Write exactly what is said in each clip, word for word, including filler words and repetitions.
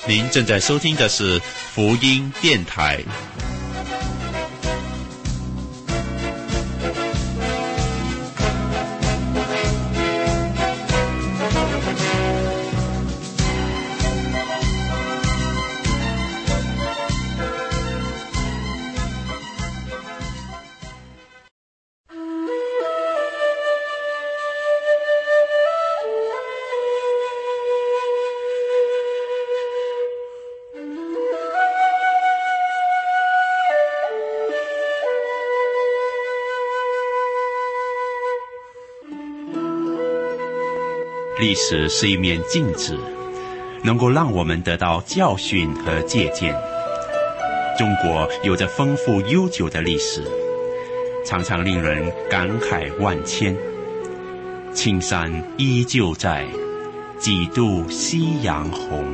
您正在收听的是福音电台。历史是一面镜子，能够让我们得到教训和借鉴。中国有着丰富悠久的历史，常常令人感慨万千。青山依旧在，几度夕阳红。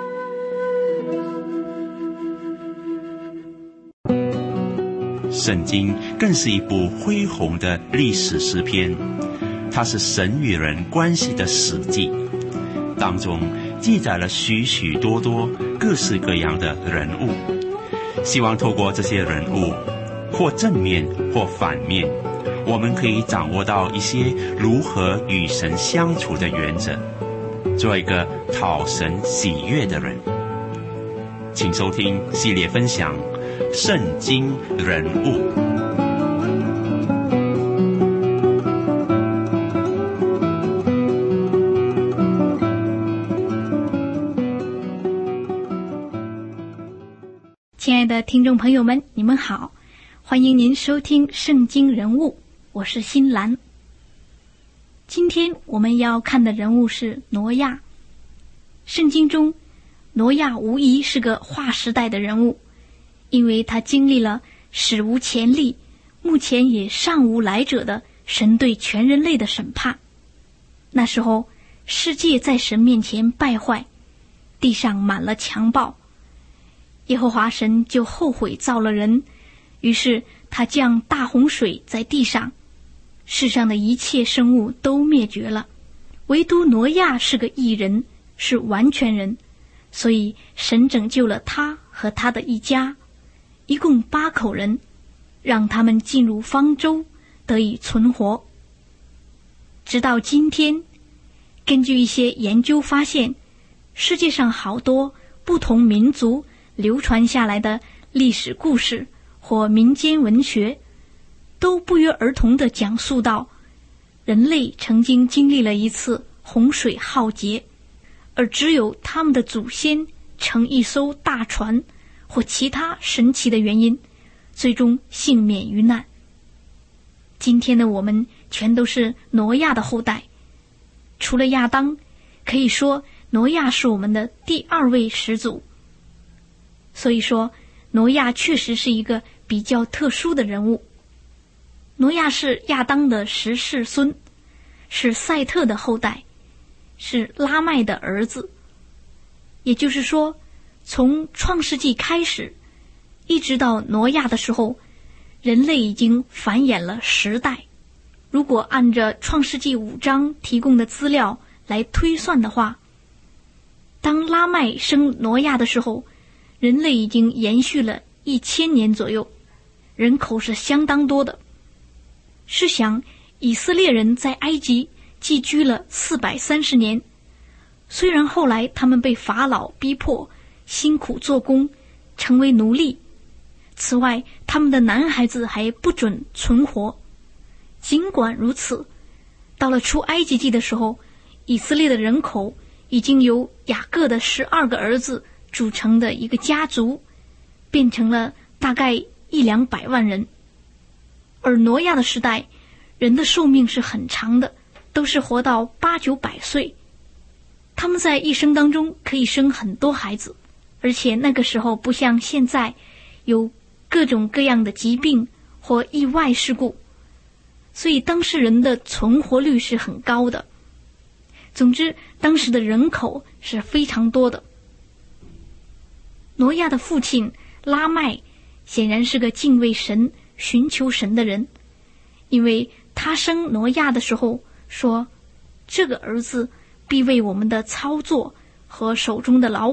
圣经更是一部恢宏的历史诗篇，它是神与人关系的史记，当中记载了许许多多各式各样的人物，希望透过这些人物，或正面或反面，我们可以掌握到一些如何与神相处的原则，做一个讨神喜悦的人。请收听系列分享圣经人物。 亲爱的听众朋友们，你们好，欢迎您收听圣经人物，我是新兰。今天我们要看的人物是挪亚。圣经中，挪亚无疑是个划时代的人物，因为他经历了史无前例，目前也尚无来者的神对全人类的审判。那时候，世界在神面前败坏，地上满了强暴。耶和华神就后悔造了人，于是他降大洪水在地上，世上的一切生物都灭绝了，唯独挪亚是个义人，是完全人，所以神拯救了他和他的一家，一共八口人，让他们进入方舟，得以存活。直到今天，根据一些研究发现，世界上好多不同民族流传下来的历史故事或民间文学，都不约而同地讲述到人类曾经经历了一次洪水浩劫，而只有他们的祖先乘一艘大船或其他神奇的原因，最终幸免于难。今天的我们全都是挪亚的后代，除了亚当，可以说挪亚是我们的第二位始祖。所以说，挪亚确实是一个比较特殊的人物。挪亚是亚当的十世孙，是赛特的后代，是拉麦的儿子。也就是说，从创世纪开始，一直到挪亚的时候，人类已经繁衍了十代。如果按着创世纪五章提供的资料来推算的话，当拉麦生挪亚的时候，人类已经延续了一千年左右，人口是相当多的。试想，以色列人在埃及寄居了四百三十年，虽然后来他们被法老逼迫，辛苦做工，成为奴隶，此外，他们的男孩子还不准存活。尽管如此，到了出埃及记的时候，以色列的人口已经由雅各的十二个儿子组成的一个家族，变成了大概一两百万人。而挪亚的时代，人的寿命是很长的，都是活到八九百岁。他们在一生当中可以生很多孩子，而且那个时候不像现在有各种各样的疾病或意外事故，所以当时人的存活率是很高的。总之，当时的人口是非常多的。挪亚的父亲拉麦显然是个敬畏神、寻求神的人，因为他生挪亚的时候说，这个儿子必为我们的操作和手中的劳苦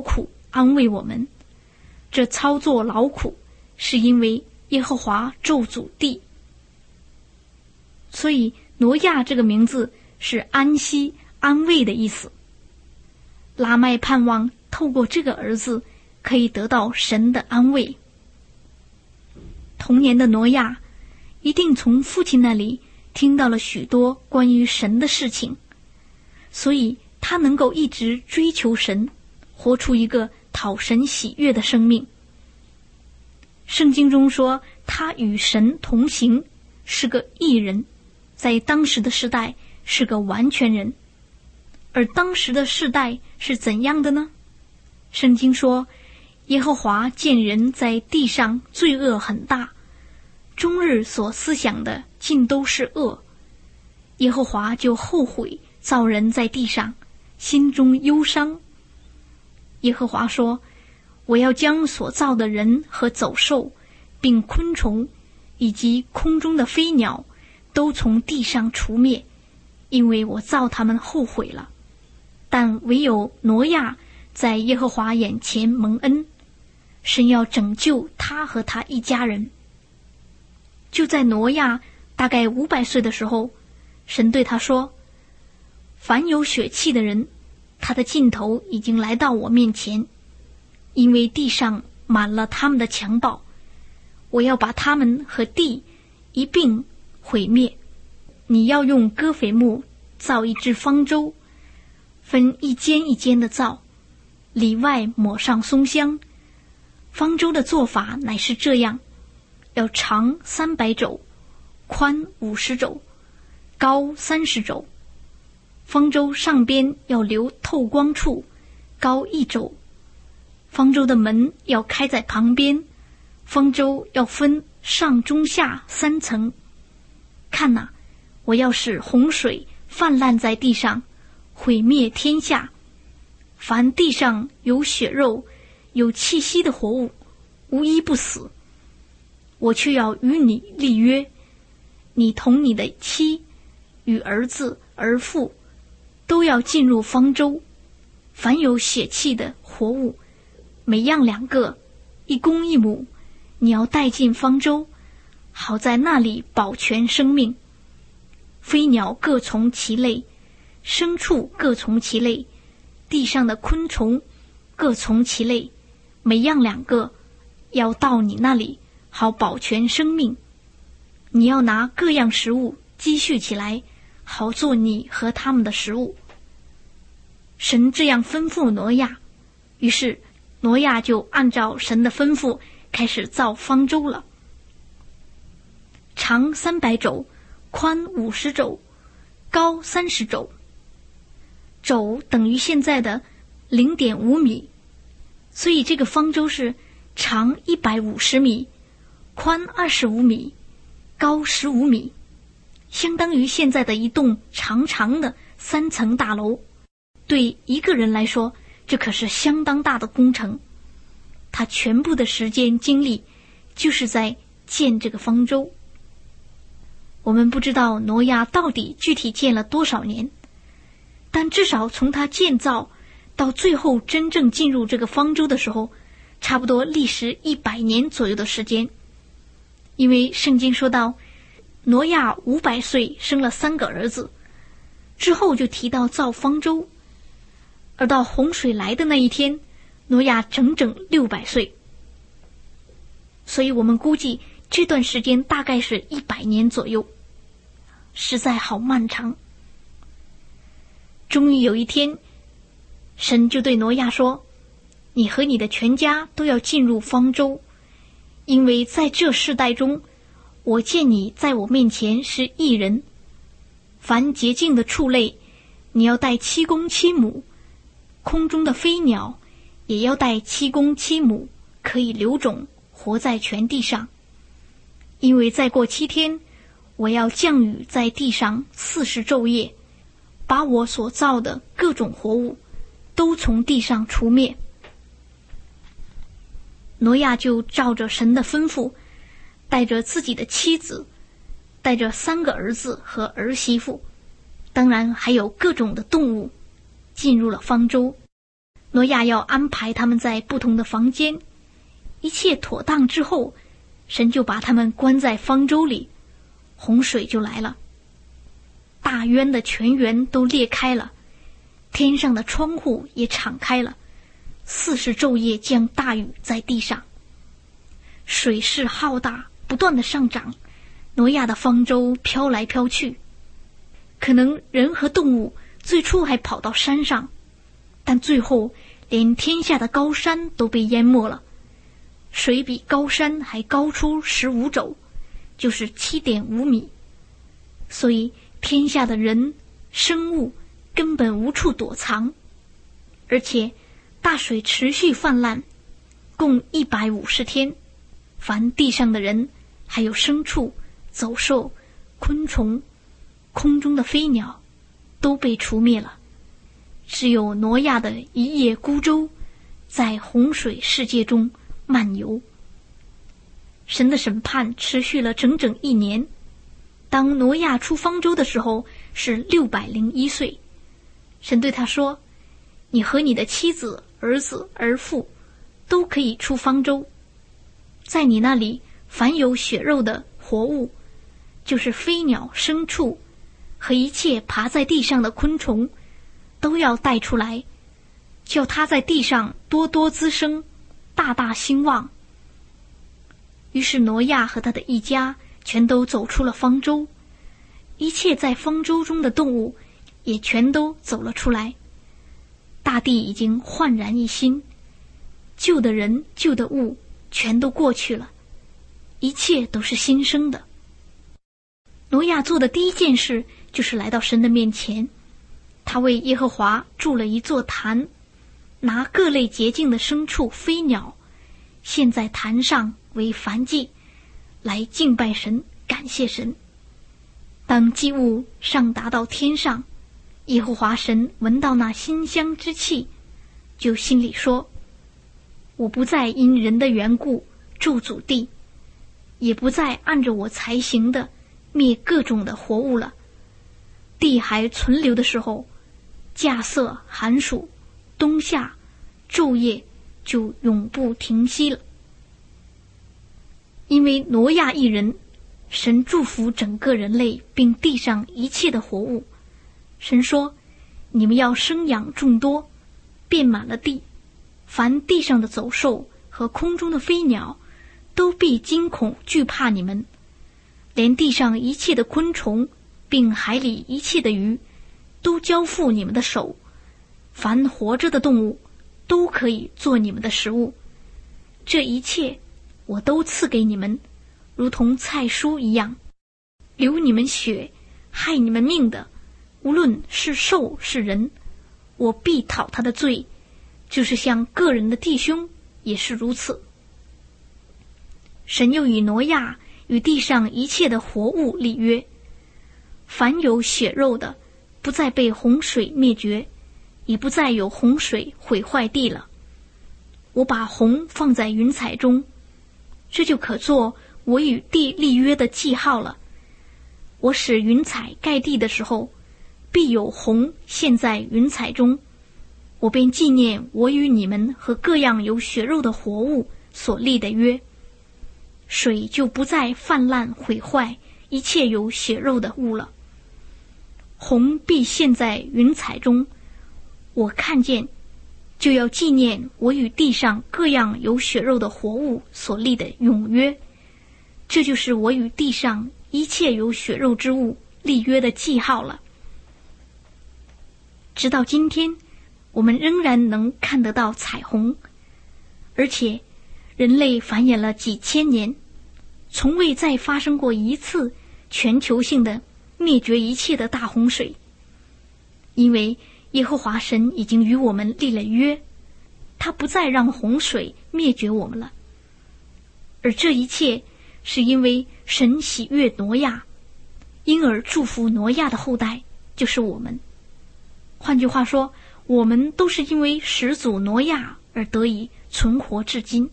安慰我们。这操作劳苦，是因为耶和华咒诅地。所以挪亚这个名字是安息、安慰的意思。拉麦盼望透过这个儿子可以得到神的安慰。童年的挪亚一定从父亲那里听到了许多关于神的事情，所以他能够一直追求神，活出一个讨神喜悦的生命。圣经中说他与神同行，是个义人，在当时的时代是个完全人。而当时的世代是怎样的呢？圣经说，耶和华见人在地上罪恶很大，终日所思想的尽都是恶，耶和华就后悔造人在地上，心中忧伤。耶和华说，我要将所造的人和走兽，并昆虫，以及空中的飞鸟，都从地上除灭，因为我造他们后悔了。但唯有挪亚在耶和华眼前蒙恩，神要拯救他和他一家人。就在挪亚大概五百岁的时候，神对他说，凡有血气的人，他的尽头已经来到我面前，因为地上满了他们的强暴，我要把他们和地一并毁灭。你要用戈斐木造一只方舟，分一间一间的造，里外抹上松香。方舟的做法乃是这样，要长三百肘，宽五十肘，高三十肘。方舟上边要留透光处，高一肘。方舟的门要开在旁边，方舟要分上中下三层。看哪，我要使洪水泛滥在地上，毁灭天下。凡地上有血肉、有气息的活物，无一不死。我却要与你立约，你同你的妻与儿子儿妇都要进入方舟。凡有血气的活物，每样两个，一公一母，你要带进方舟，好在那里保全生命。飞鸟各从其类，牲畜各从其类，地上的昆虫各从其类，每样两个，要到你那里，好保全生命。你要拿各样食物积蓄起来，好做你和他们的食物。神这样吩咐挪亚，于是挪亚就按照神的吩咐开始造方舟了。长三百肘，宽五十肘，高三十肘。肘等于现在的零点五米，所以这个方舟是长一百五十米，宽二十五米，高十五米，相当于现在的一栋长长的三层大楼。对一个人来说，这可是相当大的工程。他全部的时间精力就是在建这个方舟。我们不知道挪亚到底具体建了多少年，但至少从他建造到最后真正进入这个方舟的时候，差不多历时一百年左右的时间。因为圣经说到，挪亚五百岁生了三个儿子，之后就提到造方舟，而到洪水来的那一天，挪亚整整六百岁。所以我们估计这段时间大概是一百年左右，实在好漫长。终于有一天，神就对挪亚说，你和你的全家都要进入方舟，因为在这世代中，我见你在我面前是义人。凡洁净的畜类，你要带七公七母，空中的飞鸟也要带七公七母，可以留种，活在全地上。因为再过七天，我要降雨在地上四十昼夜，把我所造的各种活物都从地上除灭。挪亚就照着神的吩咐，带着自己的妻子，带着三个儿子和儿媳妇，当然还有各种的动物，进入了方舟。 挪亚要安排他们在不同的房间，一切妥当之后，神就把他们关在方舟里，洪水就来了。大渊的泉源都裂开了，天上的窗户也敞开了，四十昼夜降大雨在地上，水势浩大，不断的上涨，挪亚的方舟飘来飘去。可能人和动物最初还跑到山上，但最后连天下的高山都被淹没了，水比高山还高出十五肘，就是七点五米。所以天下的人生物根本无处躲藏，而且大水持续泛滥，共一百五十天，凡地上的人，还有牲畜、走兽、昆虫、空中的飞鸟，都被除灭了。只有挪亚的一叶孤舟在洪水世界中漫游。神的审判持续了整整一年。当挪亚出方舟的时候是六百零一岁，神对他说：你和你的妻子、儿子、儿妇都可以出方舟，在你那里凡有血肉的活物，就是飞鸟、牲畜和一切爬在地上的昆虫，都要带出来，叫它在地上多多滋生，大大兴旺。于是挪亚和他的一家全都走出了方舟，一切在方舟中的动物也全都走了出来。大地已经焕然一新，旧的人、旧的物全都过去了，一切都是新生的。挪亚做的第一件事就是来到神的面前，他为耶和华筑了一座坛，拿各类洁净的牲畜、飞鸟献在坛上为燔祭，来敬拜神，感谢神。当祭物上达到天上，耶和华神闻到那馨香之气，就心里说：我不再因人的缘故咒诅地，也不再按着我才行的灭各种的活物了。地还存留的时候，稼穑、寒暑、冬夏、昼夜就永不停息了。因为挪亚一人，神祝福整个人类并地上一切的活物。神说：你们要生养众多，遍满了地，凡地上的走兽和空中的飞鸟都必惊恐惧怕你们，连地上一切的昆虫并海里一切的鱼都交付你们的手，凡活着的动物都可以做你们的食物。这一切我都赐给你们，如同菜蔬一样。流你们血、害你们命的，无论是兽是人，我必讨他的罪，就是像个人的弟兄也是如此。神又与挪亚与地上一切的活物立约，凡有血肉的，不再被洪水灭绝，也不再有洪水毁坏地了。我把虹放在云彩中，这就可做我与地立约的记号了。我使云彩盖地的时候，必有虹现在云彩中，我便纪念我与你们和各样有血肉的活物所立的约。水就不再泛滥毁坏一切有血肉的物了。虹必现在云彩中，我看见就要纪念我与地上各样有血肉的活物所立的永约，这就是我与地上一切有血肉之物立约的记号了。直到今天，我们仍然能看得到彩虹，而且人类繁衍了几千年，从未再发生过一次全球性的灭绝一切的大洪水。因为耶和华神已经与我们立了约，他不再让洪水灭绝我们了。而这一切是因为神喜悦挪亚，因而祝福挪亚的后代，就是我们。换句话说，我们都是因为始祖挪亚而得以存活至今。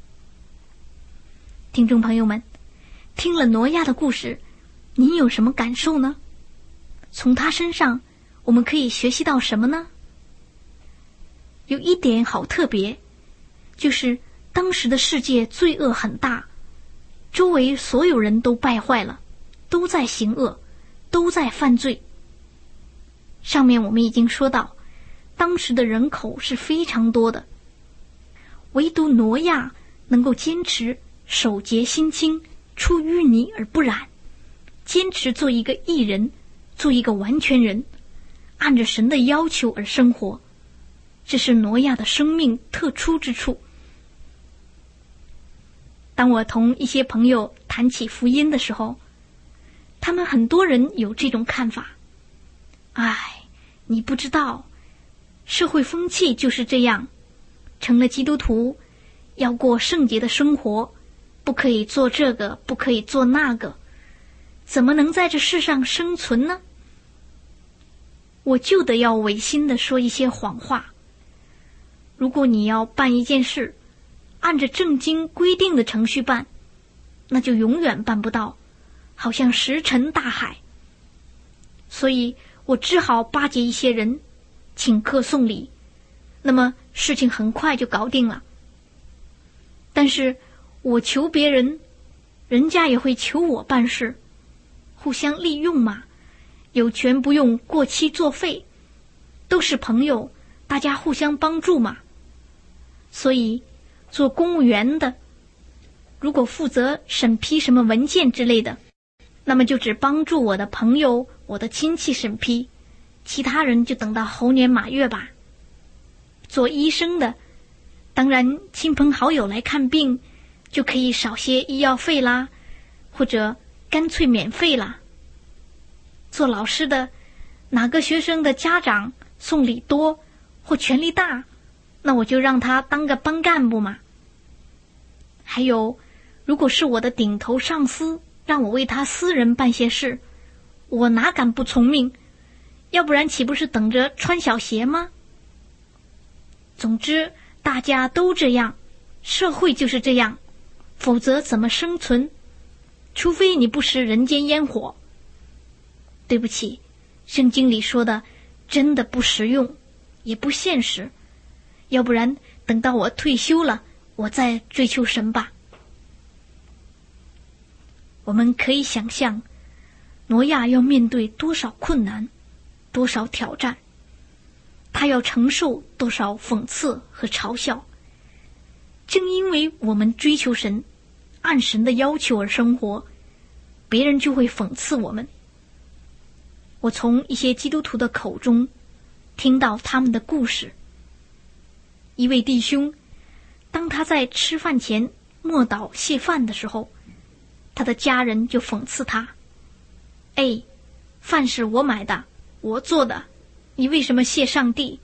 听众朋友们，听了挪亚的故事，您有什么感受呢？从他身上我们可以学习到什么呢？ 有一点好特别，就是当时的世界罪恶很大，周围所有人都败坏了，都在行恶，都在犯罪。上面我们已经说到，当时的人口是非常多的，唯独挪亚能够坚持守节心清，出淤泥而不染，坚持做一个义人，做一个完全人，按着神的要求而生活，这是挪亚的生命特殊之处。当我同一些朋友谈起福音的时候，他们很多人有这种看法，唉，你不知道，社会风气就是这样，成了基督徒要过圣洁的生活，不可以做这个，不可以做那个，怎么能在这世上生存呢？我就得要违心地说一些谎话。如果你要办一件事，按着正经规定的程序办，那就永远办不到，好像石沉大海。所以我只好巴结一些人，请客送礼，那么事情很快就搞定了。但是我求别人，人家也会求我办事，互相利用嘛，有权不用过期作废，都是朋友，大家互相帮助嘛。所以做公务员的，如果负责审批什么文件之类的，那么就只帮助我的朋友，我的亲戚审批，其他人就等到猴年马月吧。做医生的，当然亲朋好友来看病，就可以少些医药费啦，或者干脆免费啦。做老师的，哪个学生的家长送礼多或权力大，那我就让他当个班干部嘛。还有，如果是我的顶头上司让我为他私人办些事，我哪敢不从命？要不然岂不是等着穿小鞋吗？总之大家都这样，社会就是这样，否则怎么生存？除非你不食人间烟火。对不起，圣经里说的真的不实用，也不现实，要不然等到我退休了，我再追求神吧。我们可以想象，挪亚要面对多少困难，多少挑战，他要承受多少讽刺和嘲笑。正因为我们追求神，按神的要求而生活，别人就会讽刺我们。我从一些基督徒的口中听到他们的故事。一位弟兄，当他在吃饭前默祷谢饭的时候，他的家人就讽刺他，哎，饭是我买的，我做的，你为什么谢上帝？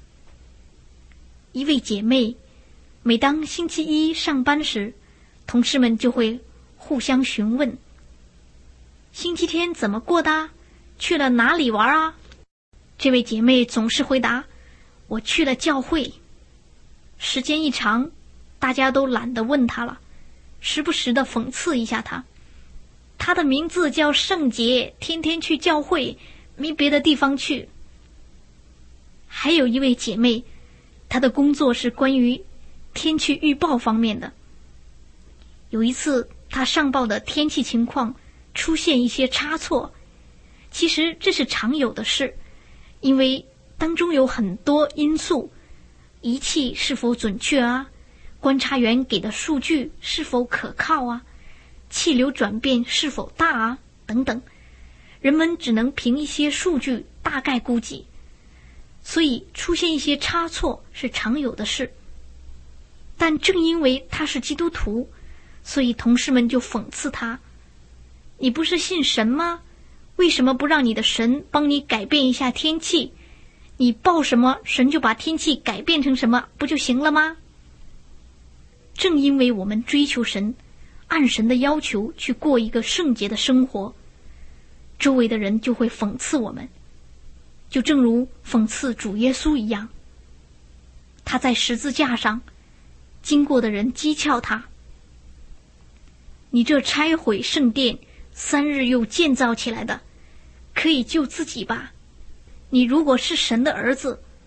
一位姐妹，每当星期一上班时，同事们就会互相询问，星期天怎么过的？去了哪里玩啊？这位姐妹总是回答，我去了教会。时间一长，大家都懒得问她了，时不时的讽刺一下她。她的名字叫圣洁，天天去教会，没别的地方去。还有一位姐妹，她的工作是关于天气预报方面的。有一次，她上报的天气情况出现一些差错，其实这是常有的事，因为当中有很多因素，仪器是否准确啊，观察员给的数据是否可靠啊，气流转变是否大啊，等等，人们只能凭一些数据大概估计，所以出现一些差错是常有的事。但正因为他是基督徒，所以同事们就讽刺他，你不是信神吗？为什么不让你的神帮你改变一下天气？你报什么，神就把天气改变成什么，不就行了吗？正因为我们追求神，按神的要求去过一个圣洁的生活，周围的人就会讽刺我们，就正如讽刺主耶稣一样。他在十字架上，经过的人讥诮他，你这拆毁圣殿，三日又建造起来的，可以救自己吧？你如果是神的儿子，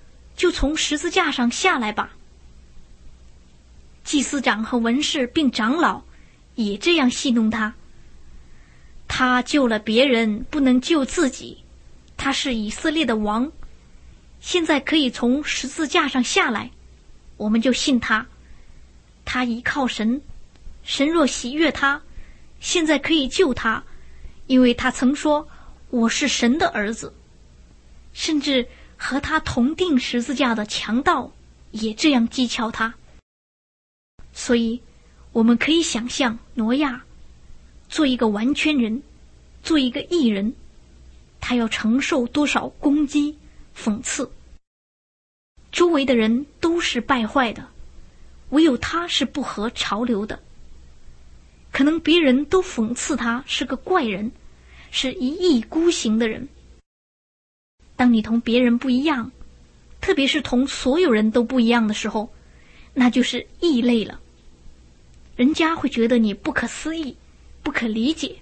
就从十字架上下来吧。祭司长和文士并长老也这样戏弄他。他救了别人，不能救自己。他是以色列的王，现在可以从十字架上下来，我们就信他。他依靠神，神若喜悦他，现在可以救他，因为他曾说我是神的儿子。甚至和他同定十字架的强盗也这样讥诮他。所以我们可以想象挪亚做一个完全人，做一个义人，他要承受多少攻击讽刺。周围的人都是败坏的，唯有他是不合潮流的。可能别人都讽刺他是个怪人，是一意孤行的人。当你同别人不一样，特别是同所有人都不一样的时候，那就是异类了。人家会觉得你不可思议，不可理解。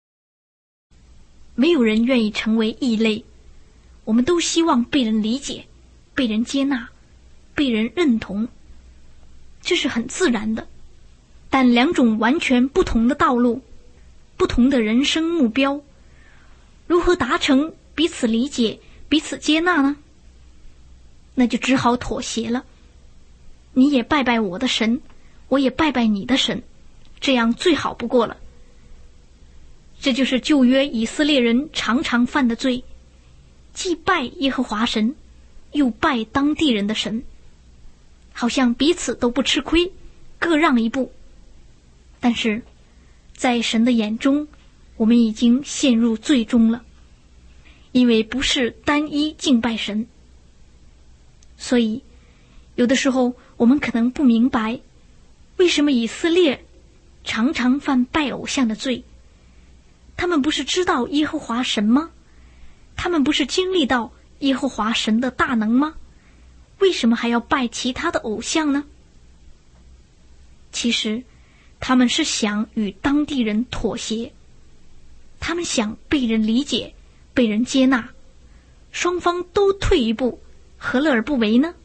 没有人愿意成为异类，我们都希望被人理解，被人接纳，被人认同，这是很自然的。但两种完全不同的道路，不同的人生目标，如何达成彼此理解、彼此接纳呢？那就只好妥协了。你也拜拜我的神，我也拜拜你的神，这样最好不过了。这就是旧约以色列人常常犯的罪，既拜耶和华神，又拜当地人的神，好像彼此都不吃亏，各让一步。但是在神的眼中，我们已经陷入罪中了，因为不是单一敬拜神。所以有的时候我们可能不明白，为什么以色列常常犯拜偶像的罪。他们不是知道耶和华神吗？他们不是经历到耶和华神的大能吗？为什么还要拜其他的偶像呢？其实他们是想与当地人妥协，他们想被人理解，被人接纳，双方都退一步，何乐而不为呢？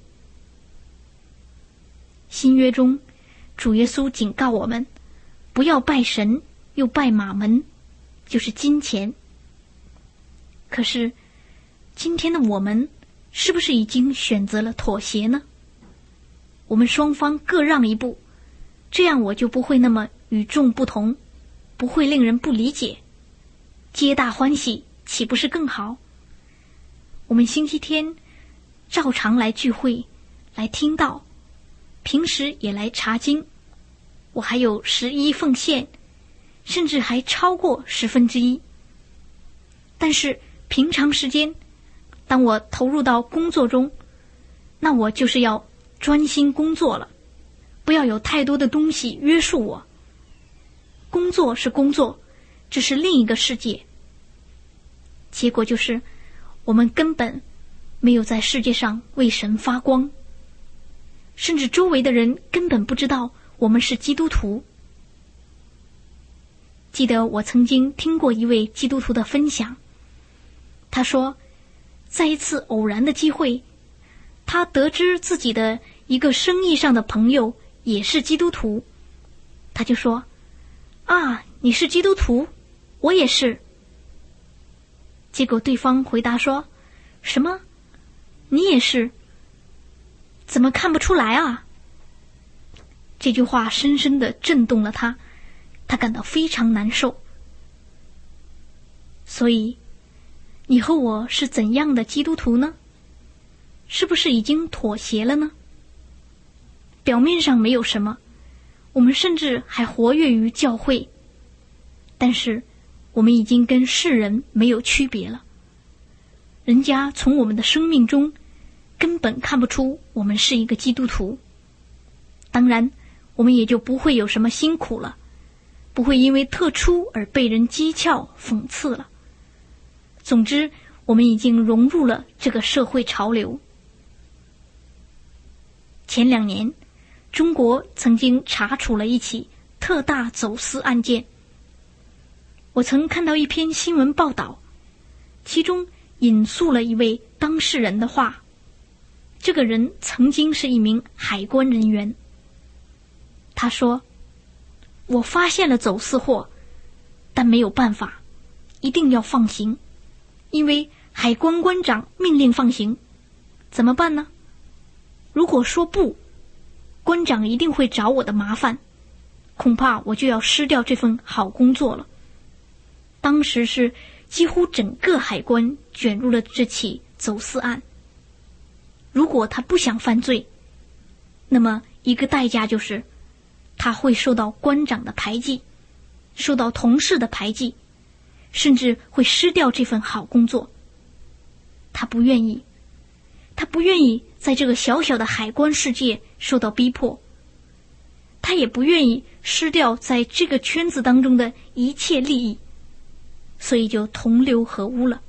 新约中，主耶稣警告我们，不要拜神又拜马门，就是金钱。可是今天的我们是不是已经选择了妥协呢？我们双方各让一步，这样我就不会那么与众不同，不会令人不理解，皆大欢喜，岂不是更好？我们星期天照常来聚会，来听道，平时也来查经，我还有十一奉献，甚至还超过十分之一。但是平常时间，当我投入到工作中，那我就是要专心工作了，不要有太多的东西约束我。工作是工作，这是另一个世界。结果就是我们根本没有在世界上为神发光，甚至周围的人根本不知道我们是基督徒。记得我曾经听过一位基督徒的分享，他说在一次偶然的机会，他得知自己的一个生意上的朋友也是基督徒，他就说，啊，你是基督徒，我也是。结果对方回答说，什么？你也是？怎么看不出来啊？这句话深深地震动了他，他感到非常难受。所以你和我是怎样的基督徒呢？是不是已经妥协了呢？表面上没有什么，我们甚至还活跃于教会，但是我们已经跟世人没有区别了。人家从我们的生命中根本看不出我们是一个基督徒，当然我们也就不会有什么辛苦了，不会因为特殊而被人讥诮讽刺了。总之我们已经融入了这个社会潮流。前两年中国曾经查处了一起特大走私案件，我曾看到一篇新闻报道，其中引述了一位当事人的话， 这个人曾经是一名海关人员。他说，我发现了走私货，但没有办法，一定要放行，因为海关关长命令放行。怎么办呢？如果说不，关长一定会找我的麻烦，恐怕我就要失掉这份好工作了。当时是几乎整个海关卷入了这起走私案。如果他不想犯罪，那么一个代价就是他会受到关长的排挤，受到同事的排挤，甚至会失掉这份好工作。他不愿意，他不愿意在这个小小的海关世界受到逼迫，他也不愿意失掉在这个圈子当中的一切利益，所以就同流合污了。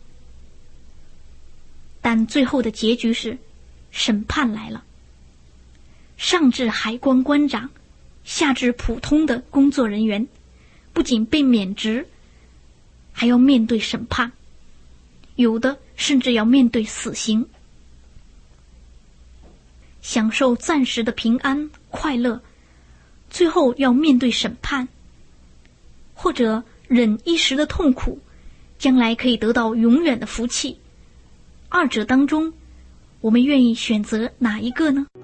但最后的结局是，审判来了，上至海关关长，下至普通的工作人员，不仅被免职，还要面对审判，有的甚至要面对死刑。享受暂时的平安快乐，最后要面对审判，或者忍一时的痛苦，将来可以得到永远的福气。二者当中，我们愿意选择哪一个呢？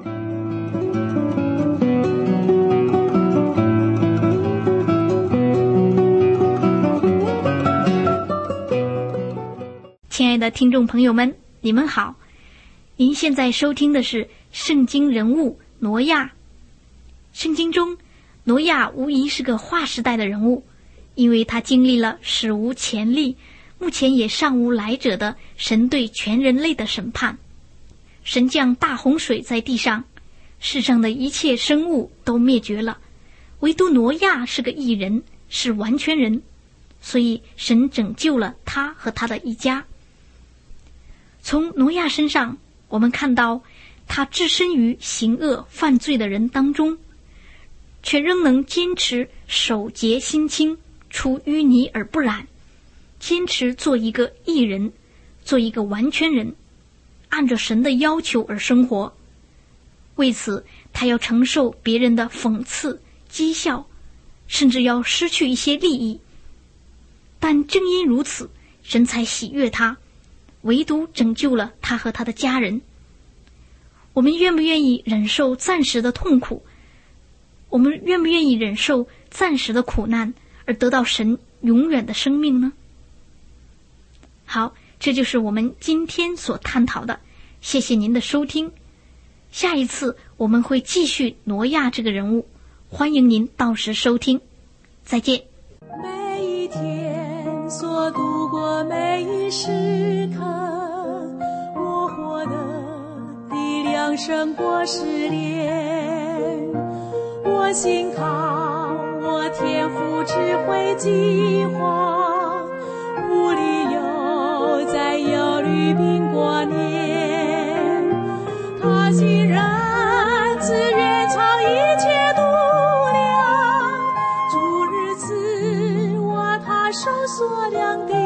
亲爱的听众朋友们，你们好，您现在收听的是圣经人物挪亚。圣经中，挪亚无疑是个划时代的人物，因为他经历了史无前例，目前也尚无来者的神对全人类的审判。神降大洪水在地上，世上的一切生物都灭绝了，唯独挪亚是个义人，是完全人，所以神拯救了他和他的一家。从挪亚身上，我们看到他置身于行恶犯罪的人当中，却仍能坚持守节心清，出淤泥而不染，坚持做一个义人，做一个完全人，按着神的要求而生活。为此，他要承受别人的讽刺、讥笑，甚至要失去一些利益。但正因如此，神才喜悦他，唯独拯救了他和他的家人。我们愿不愿意忍受暂时的痛苦？我们愿不愿意忍受暂时的苦难，而得到神永远的生命呢？好，这就是我们今天所探讨的。谢谢您的收听。下一次我们会继续挪亚这个人物，欢迎您到时收听。再见。 每一天所度过每一时刻，我活得力量胜过失恋。我信靠我天父智慧计划，无理由再忧虑并过年。他竟然自愿尝一切度量，主日赐我他手所量定，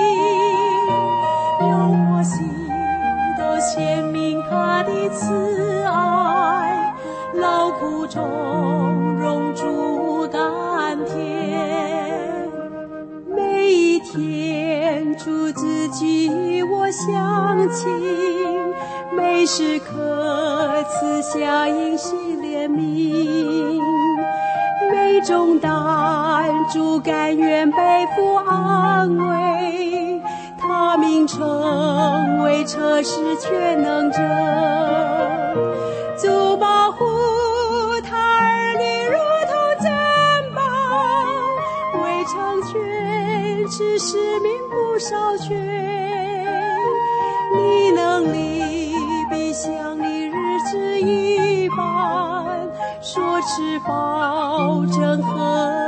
有我心都显明他的慈爱，劳苦中荣主甘甜。每一天主自己与我相亲，每时刻赐下应许怜悯，每重担主甘愿背负安慰，他名称为彻世全能者。主保护他儿女如同珍宝，为成全是使命不少全。你能力比像你日之一般，说持保证和